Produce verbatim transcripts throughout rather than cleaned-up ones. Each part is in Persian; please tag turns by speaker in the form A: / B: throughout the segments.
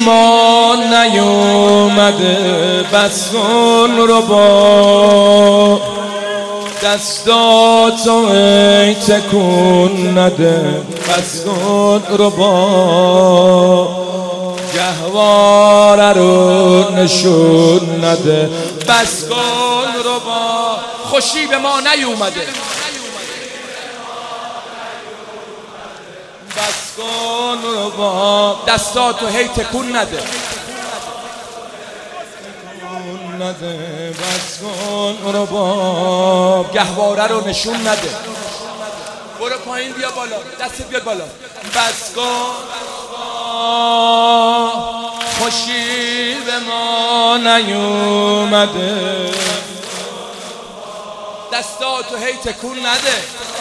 A: ما نیومده، بس کن رو با دستاتو ای تکون نده، بس کن رو با گهواره رو نشون نده، بس کن رو با خوشی به ما نیومده، بس کن رو با دستاتو هی تکون نده، نده بس کن رو با گهواره رو نشون نده. برو پایین بیا بالا، دست بیاد بالا. بس کن خوشی به ما نیومده، دستاتو هی تکون نده،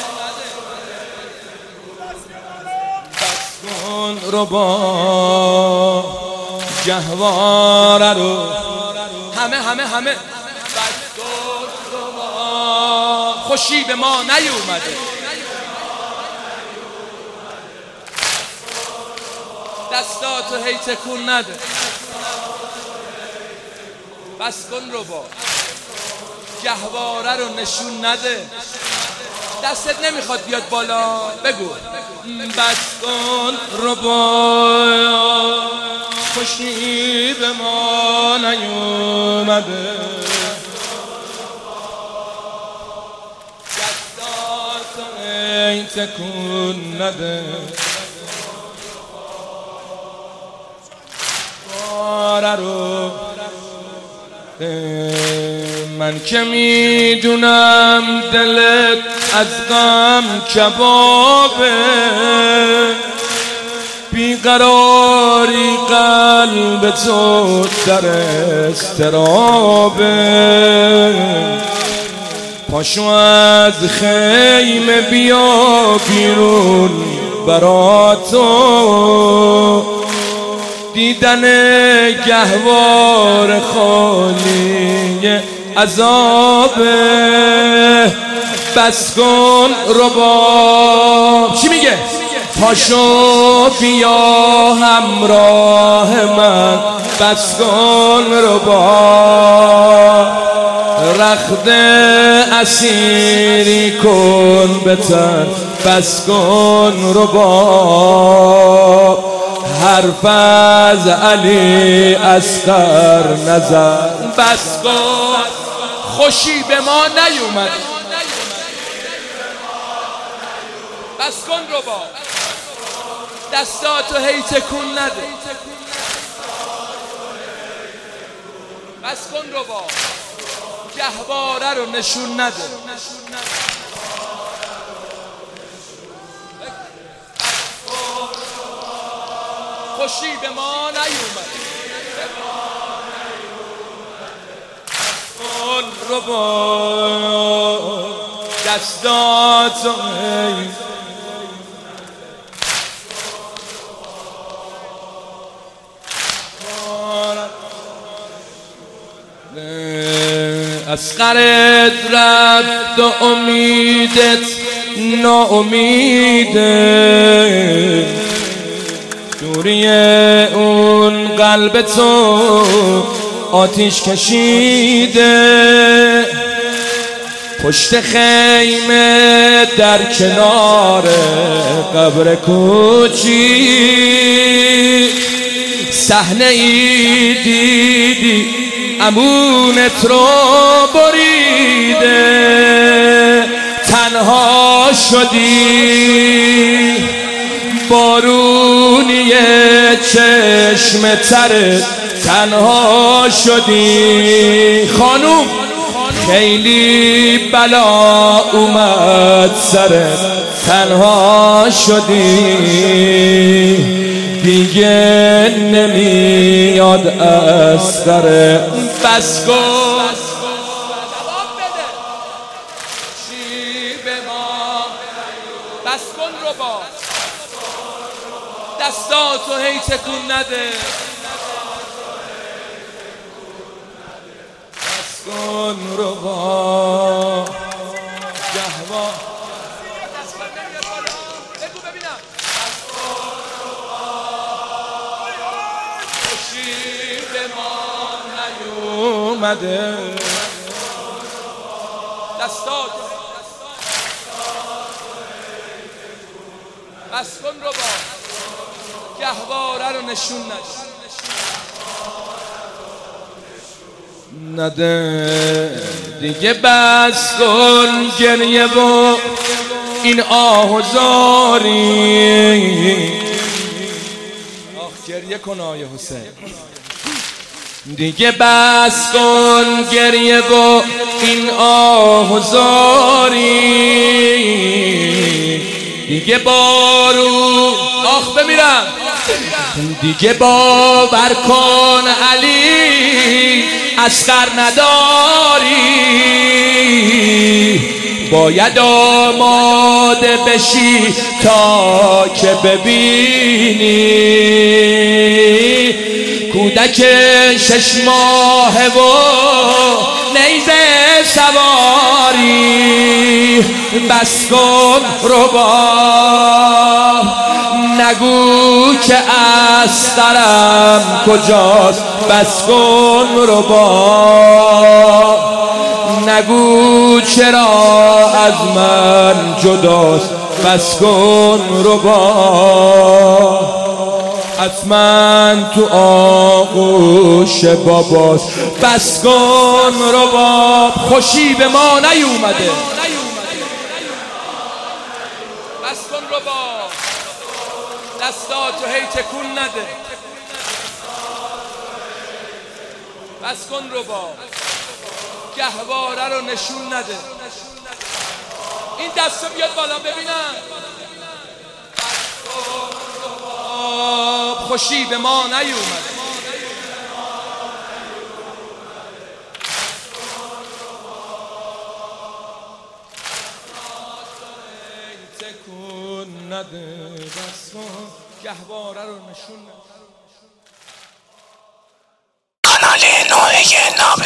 A: بس کن رو با گهواره رو همه همه همه بس کن رو با خوشی به ما نیومده، دستاتو هی تکون نده، بس کن رو با گهواره رو نشون نده. دستت نمیخواد بیاد بالا بگو. بس کن رو با خوشی به ما نیومده، دستاتو ای تکون نده، رو من که میدونم دلت از غم کبابه، بیقراری قلب تو در اضطرابه، پاشو از خیمه بیا بیرون برا تو، دیدن گهوار خالی عذابه، بس کن رو با چی میگه؟ پاشو بیا همراه من، بس کن رو با رخت اسیری کن بتن، بس کن رو با حرف از علی اصغر نزن، بس کن خوشی به ما نیومد، بس کن رو با دستاتو هی تکون نده، بس کن رو با گهواره رو نشون نده، خوشی به ما نیومد، کن رو با دستاتو اصغرت رفت و امیدت ناامیده، دوری اون قلب تو آتیش کشیده، پشت خیمه در کنار قبر کوچی، صحنه ای دیدی امونت رو بریده، تنها شدی بارونی چشم ترت، تنها شدی خانوم خیلی بلا اومد سرت، تنها شدی دیگه نمیاد از سرت، بس کن بس کن رو با دستاتو هی تکون نده، بس کن رو با گهوا بگو ببینم، خوشی به ما نیومده. دستات بس کن رو با گهواره رو نشون نده دیگه. بس کن گریه و این آه و زاری. آخ گریه کن آیه حسین. دیگه بس کن گریه و این آه و زاری. دیگه بارو آخ بمیرم. دیگه باور کن علی اصغر نداری. باید آماده بشی تا که ببینی کودک شش ماهه و نیزه سواری. بس کن ربا نگو که استرم کجاست. بس کن ربا نگو چرا از من جداست. بس کن ربا حتما تو آغوش باباست. بس کن ربا خوشی به ما نیومده. بس کن ربا دستاتو هی تکون نده. بس کن ربا گهواره رو نشون نده. این دستو بیاد بالا ببینم. خوشی به ما نیومده. تکون نده. بس کن گهواره رو نشون نده.
B: کانال نوحه ناب